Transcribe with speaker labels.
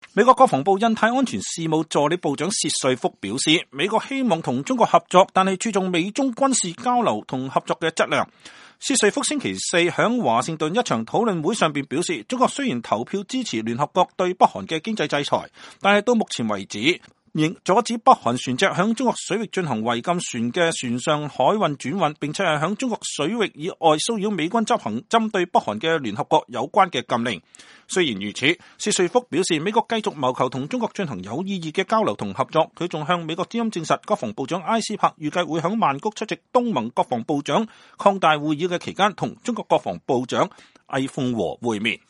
Speaker 1: 美國國防部印太安全事務助理部長薛瑞福表示，美國希望同中國合作，但係注重美中軍事交流同合作嘅質量。薛瑞福星期四響華盛頓一場討論會上邊表示，中國雖然投票支持聯合國對北韓嘅經濟制裁，但係到目前為止，仍阻止北韓船隻響中國水域進行違禁船嘅船上海運轉運，並且係響中國水域以外騷擾美軍執行針對北韓嘅聯合國有關嘅禁令。雖然如此，薛瑞福表示，美國繼續謀求同中國進行有意義嘅交流同合作。佢仲向美國之音證實，國防部長埃斯珀預計會響曼谷出席東盟國防部長擴大會議嘅期間，同中國國防部長魏鳳和會面。